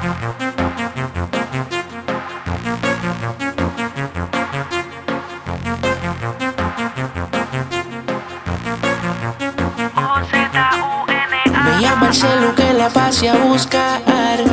Me llama el celu que la pase a buscar.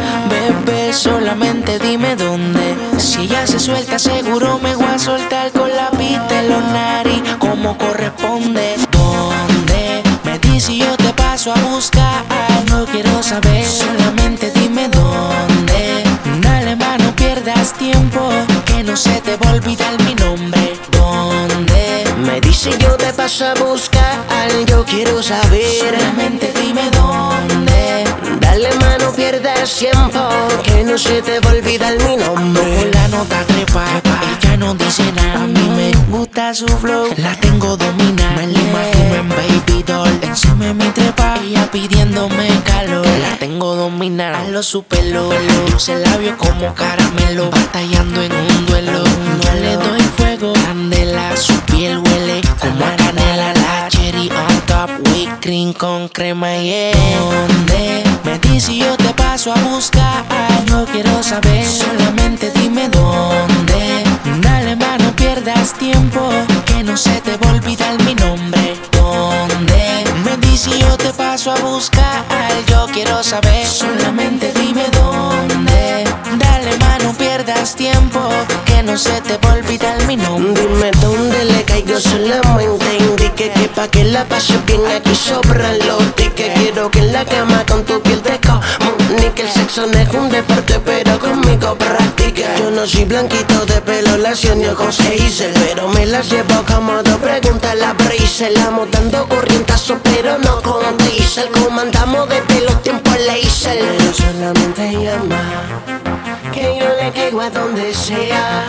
Bebé, solamente dime dónde. Si ella se suelta, seguro me voy a soltar con la pista en los nariz, como corresponde. ¿Dónde? Me dice y yo te paso a buscar. No quiero saber, solamente dime dónde. Dale, ma, no pierdas tiempo, que no se te va a olvidar mi nombre. ¿Dónde? Me dice yo te paso a buscar, yo quiero saber. Solamente dime dónde. Dale, mano, pierdas tiempo, que no se te va a olvidar mi nombre. Con la nota trepa, ella no dice nada. A mí me gusta su flow, la tengo dominada. Me la imagino en Baby Doll, encima de mi trepa, ella pidiéndome calor. La tengo dominada, a lo supelo. Luce el labio como caramelo, batallando en un duelo. No le doy fuego, candela, su piel huele como a canela. La cherry on top, whipped cream con crema, yeah. ¿Dónde? Me dice y yo te paso a buscar. No quiero saber, solamente dime dónde. Dale, ma, no pierdas tiempo, que no se te va a olvidar mi nombre. ¿Dónde? Me dice y yo te paso a buscar. Yo quiero saber, solamente dime dónde. Dale, ma, no pierdas tiempo, que no se te va a olvidar mi nombre. Dime dónde le caigo solamente indique que pa' que la pase bien aquí sobran los tickets. Quiero que en la cama con tu piel te comunique. El sexo no es un deporte, pero conmigo practica. Yo no soy blanquito de pelo, lacio ni ojos hazel, pero me las llevo cómodo, pregúntale a Bracer. Amo dando corrientazo, pero no con diesel. Comandamos desde los tiempos laser. Pero solamente llama, que yo le caigo a donde sea.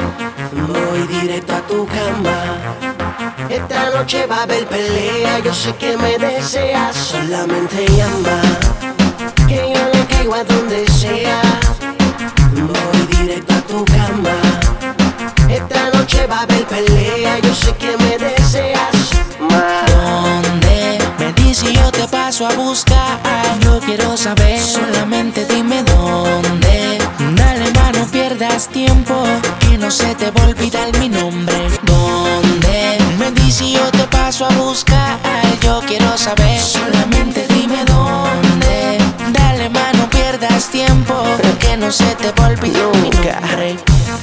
Voy directo a tu cama. Esta noche va a haber pelea, yo sé que me deseas. Solamente llama, que yo le caigo a donde sea. Voy directo a tu cama. Esta noche va a haber pelea, yo sé que me deseas más. ¿Dónde? Me dice y yo te paso a buscar. Yo quiero saber, solamente dime dónde. Dale, ma, no pierdas tiempo, que no se te va a olvidar mi nombre. ¿Dónde? Me dice y yo te paso a buscar. Yo quiero saber, solamente dime dónde. Dale, ma, no pierdas tiempo, que no se te va a olvidar mi nombre.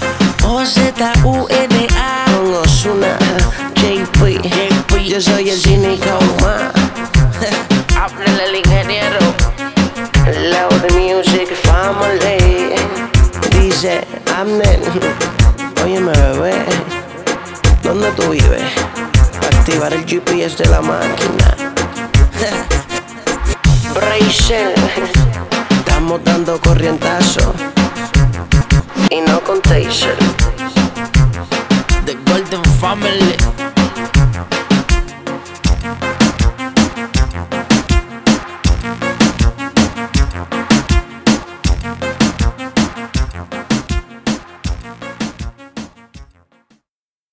OZUNA Con Ozuna, JP, yo soy el cínico más. Háblale al ingeniero. Loud Music Family. Dice Amnen. Óyeme, bebé, ¿dónde tú vives? Para activar el GPS de la máquina. Bracer, estamos dando corrientazo y no con taser. The Golden Family.